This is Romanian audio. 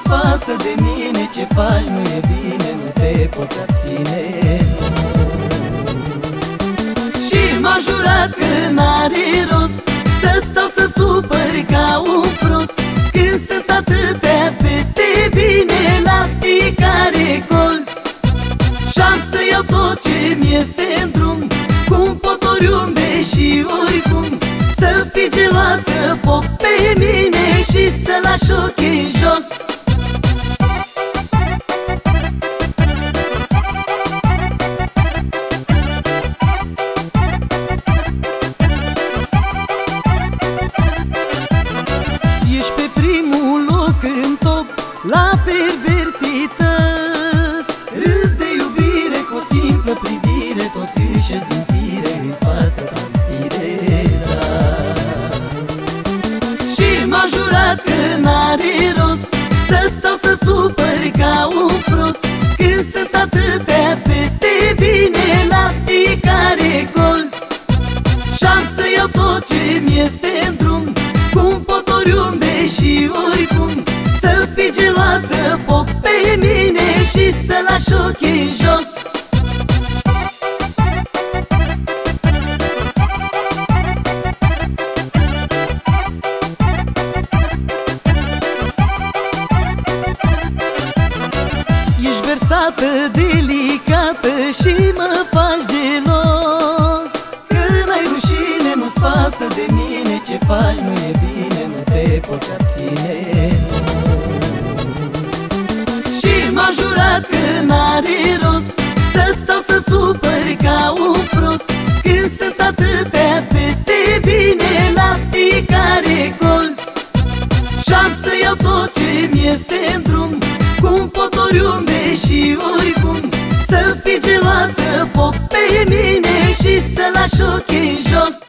nu-ți pasă de mine, ce faci nu e bine, nu te pot abține. Și m-a jurat că n-are rost să stau să supăr ca un prost, când sunt atâtea fete bine la fiecare colț. Și-am să iau tot ce mi-iese în drum, cum pot oriunde și oricum, să fii geloasă foc pe mine și să lași ochii în jos. Ești pe primul loc în top la perversități, râzi de iubire cu o simplă privire, toți își-ți din fire îi fac să transpire, da. Și m-a jurat că n-are rost să stau să supăr ca un prost, când sunt atâtea fete bine la fiecare colț. Și-am să iau tot ce mi-iese în drum, cum pot oriunde și oricum, să fii geloasă foc pe mine și să lași ochii în jos. Ești versată, delicată și mă faci gelos, că n-ai rușine, nu-ți pasă de mine, ce faci nu e bine, nu te pot abține. Și m-a jurat că n-are rost să stau să supăr ca un prost, când sunt atâtea fete bine la fiecare colț. Și-am să iau tot ce mi-iese în drum, cum pot oriunde și oricum, să fii geloasă foc pe mine și să lași ochii în jos.